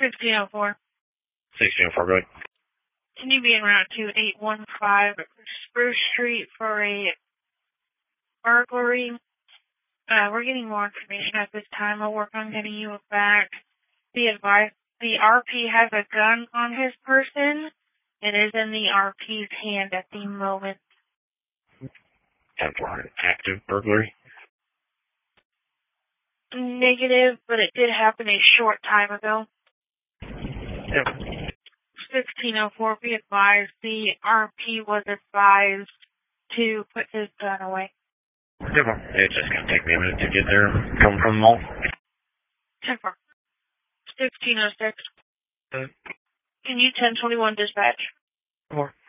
1604. 1604, go ahead. Can you be en route to 815 Spruce Street for a burglary? We're getting more information at this time. I'll work on getting you back. Be advised, the RP has a gun on his person. It is in the RP's hand at the moment. Time for an active burglary? Negative, but it did happen a short time ago. Yep. 1604, be advised, the RP was advised to put his gun away. Yep. It's just going to take me a minute to get there. Come from the mall. 10-4. 1606. Okay. Can you 1021 dispatch? 4.